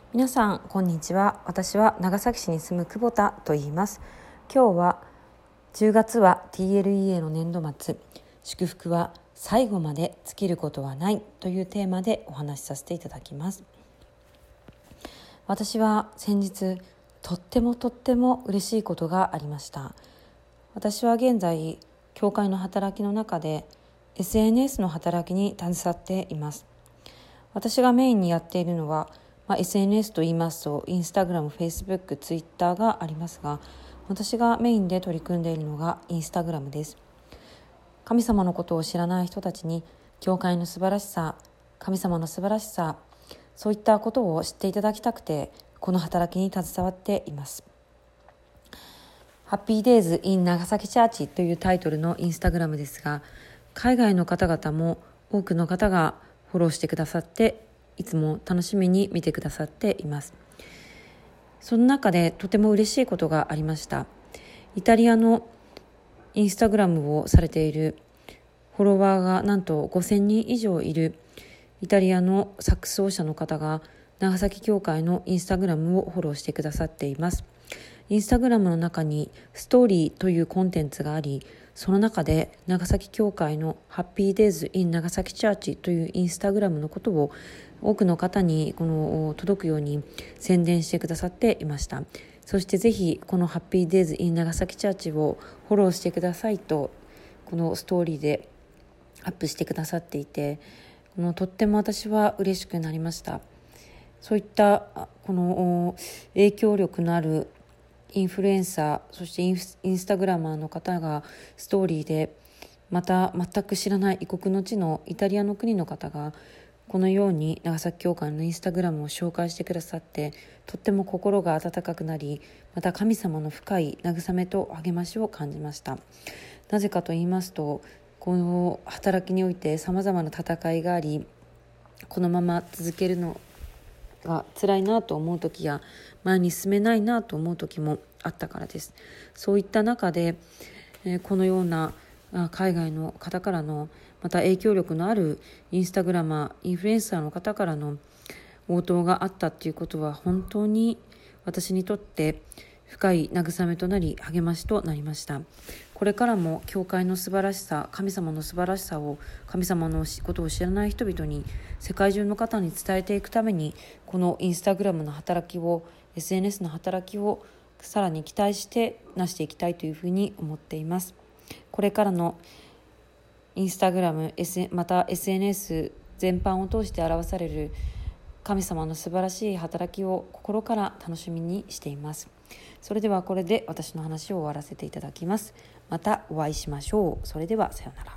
皆さんこんにちは。私は長崎市に住む久保田と言います。今日は10月は TLEA の年度末、祝福は最後まで尽きることはないというテーマでお話しさせていただきます。私は先日とっても嬉しいことがありました。私は現在教会の働きの中で SNS の働きに携わっています。私がメインにやっているのはSNS と言いますとインスタグラム、フェイスブック、ツイッターがありますが、私がメインで取り組んでいるのがインスタグラムです。神様のことを知らない人たちに教会の素晴らしさ、神様の素晴らしさ、そういったことを知っていただきたくてこの働きに携わっています。ハッピーデイズ in 長崎チャーチというタイトルのインスタグラムですが、海外の方々も多くの方がフォローしてくださって、いつも楽しみに見てくださっています。その中でとても嬉しいことがありました。イタリアのインスタグラムをされているフォロワーがなんと5000人以上いるイタリアのサックス奏者の方が長崎教会のインスタグラムをフォローしてくださっています。インスタグラムの中にストーリーというコンテンツがあり、その中で長崎教会のハッピーデイズ in 長崎チャーチというインスタグラムのことを多くの方に届くように宣伝してくださっていました。そしてぜひこのハッピーデイズ in 長崎チャーチをフォローしてくださいとこのストーリーでアップしてくださっていて、とっても私は嬉しくなりました。そういったこの影響力のあるインフルエンサー、そしてインスタグラマーの方がストーリーで、また全く知らない異国の地のイタリアの国の方がこのように長崎教会のインスタグラムを紹介してくださって、とっても心が温かくなり、また神様の深い慰めと励ましを感じました。なぜかと言いますと、この働きにおいて様々な戦いがあり、このまま続けるのが辛いなと思う時や前に進めないなと思う時もあったからです。そういった中で、このような海外の方からの、また影響力のあるインスタグラマー、インフルエンサーの方からの応答があったということは、本当に私にとって深い慰めとなり励ましとなりました。これからも教会の素晴らしさ、神様の素晴らしさを、神様のことを知らない人々に、世界中の方に伝えていくために、このインスタグラムの働きを、 SNS の働きをさらに期待してなしていきたいというふうに思っています。これからのインスタグラム、また SNS 全般を通して表される神様の素晴らしい働きを心から楽しみにしています。それではこれで私の話を終わらせていただきます。またお会いしましょう。それではさようなら。